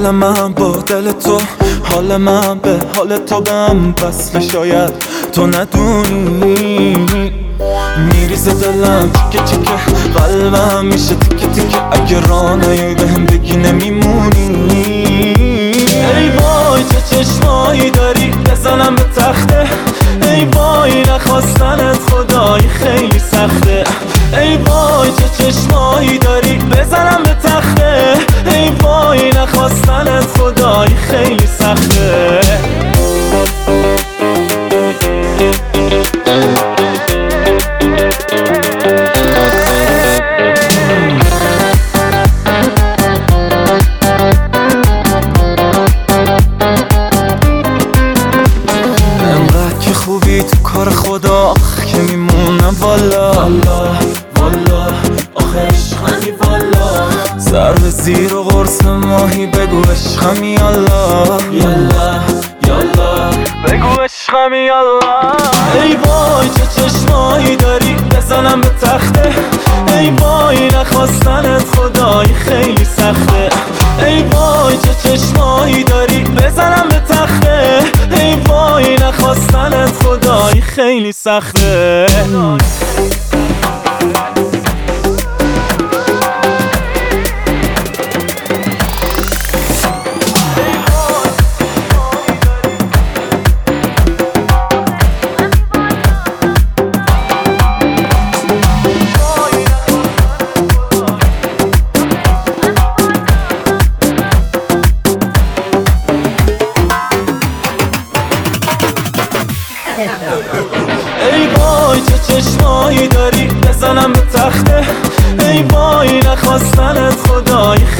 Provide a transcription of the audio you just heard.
دل من با دل تو، حال من به حال تو به هم وصل، شاید تو ندونی میریزه دلم تیکه تیکه، قلبم میشه تیکه تیکه، اگه راه نیای بهم بگی نمیمونی. ای وای چه چشمایی داری بزنم به تخته، ای وای نخواستنت خدایی خیلی سخته، ای وای چه چشمایی داری بزنم به تخته، ای وای نخواستنت خدایی خیلی سخته. انقدر که خوبی تو کار خدا، آخ که میمونم والا والا والا، آخه عشقمی والا، سر به زیر و قرص ماهی بگو عشقمی یالا یالا یالا، بگو عشقمی یالا. ای وای چه چشمایی داری بزنم به تخته، ای وای نخواستنت خدایی خیلی سخته، ای وای چه چشمایی داری بزنم به تخته، ای وای نخواستنت خدایی خیلی سخته. ای وای چه چشمایی داری بزنم به تخته، ای وای نخواستنت خدایی